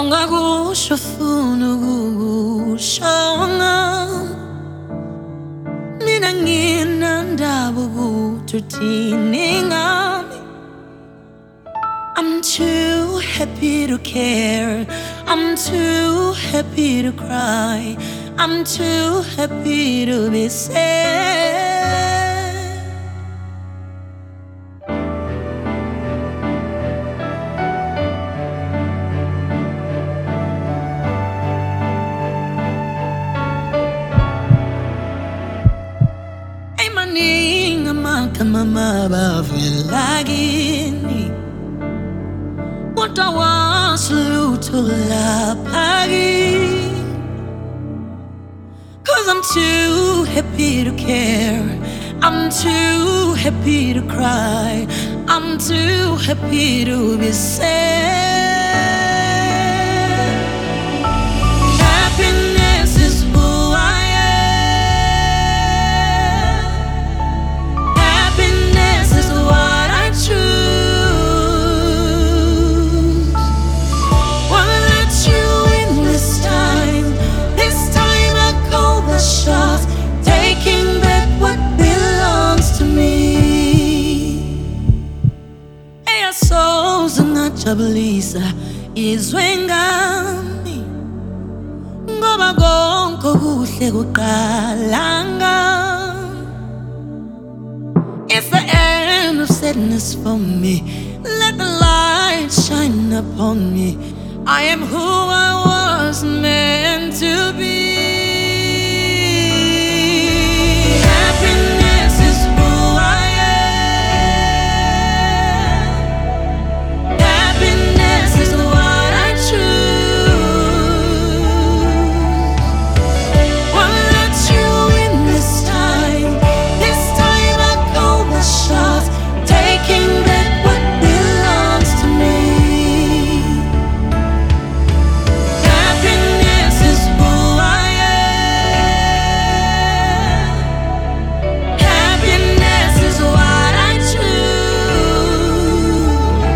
Ongakusho funa ukukushonga, mina nginandaba ukuthi uthini ngami. I'm too happy to care, I'm too happy to cry, I'm too happy to be sad. Maningi amagama mabavela kini, kodwa wasilutho lapha kimi. 'Cause I'm too happy to care, I'm too happy to cry, I'm too happy to be sad. Happiness is who I am, happiness is what I choose. Wanna let you in this time I call the shots, taking back what belongs to me. Eyasoze ngajabulisa izwe ngami, ngoba konke okuhle kuqala ngami. It's the end of sadness for me, let the light shine upon me. I am who I was meant to be. Happiness is who I am, happiness is what I choose. Wanna let you in this time I call the shots, taking back what belongs to me. Happiness is who I am, happiness is what I choose.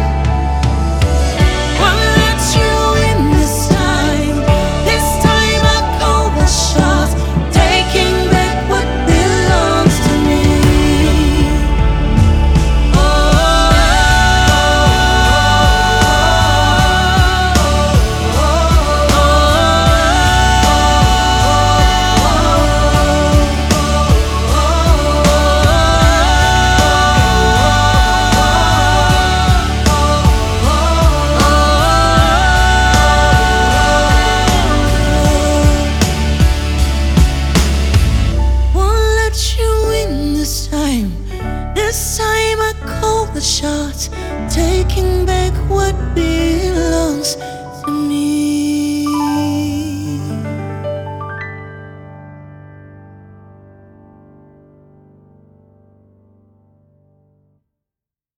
Wanna let you in this time I call the shots, taking back what belongs to me. Won't let you in this time I call the shots, taking back what belongs